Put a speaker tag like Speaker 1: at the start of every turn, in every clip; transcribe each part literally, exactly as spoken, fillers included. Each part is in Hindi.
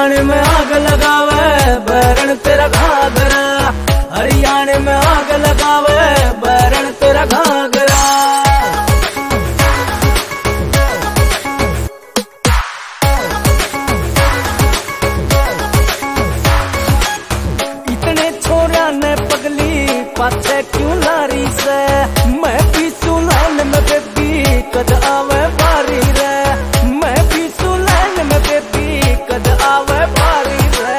Speaker 1: हरियाणा में आग लगावे बैरन तेरा घाघरा, हरियाणा में आग लगावे बैरन तेरा घाघरा। इतने छोरा ने पगली पाछे क्यों लारी से, मैं भी सुलान में बेबी कद आवे बारी रे, मैं भी सुलान में बेबी कद आवे बारी रे।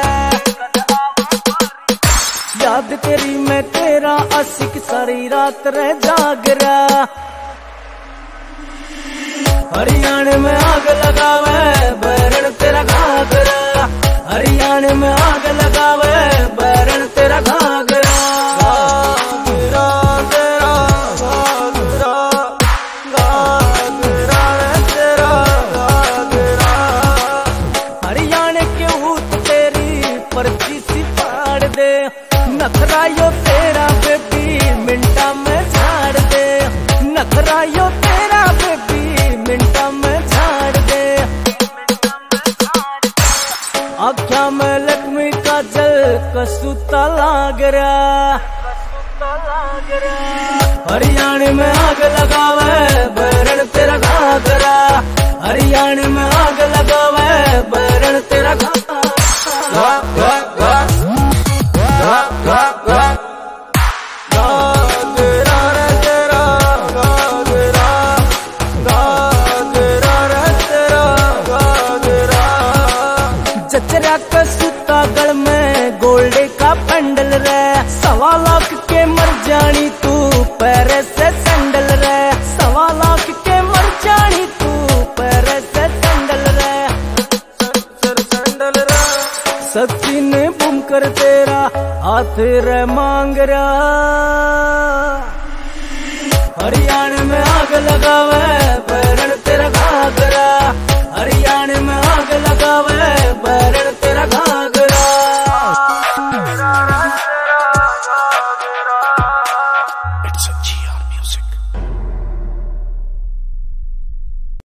Speaker 1: याद तेरी मैं तेरा आशिक सारी रात रे जागरा, हरियाणा में आग लगावे बैरन तेरा घाघरा, हरियाणा में आग लगावे बैरन तेरा घाघरा। हरियाणा के ऊत तेरी पर्ची सी फाड़ दे, नखरायो तेरा बेबी मिंटा में झाड़ दे, नखरायो तेरा बेबी मिंटा में झाड़ दे। आख्या में लक्ष्मी काजल कसूता लागरा, हरियाणा में आग लगावे बैरन तेरा घाघरा, हरियाणा में आग लगावे बैरन तेरा घाघरा। चचरा कसूता गल में गोल्डे का पेंडल रे, सवा लाख के मर जानी तू पैरे से सैंडल रे, सवा लाख के मर जानी तू पैरे से सैंडल रे, सैंडल रे। सचिन बुम कर तेरा हाथ रे मांग रहा, हरियाणा में आग लगावे बैरन तेरा घाघरा, हरियाणा में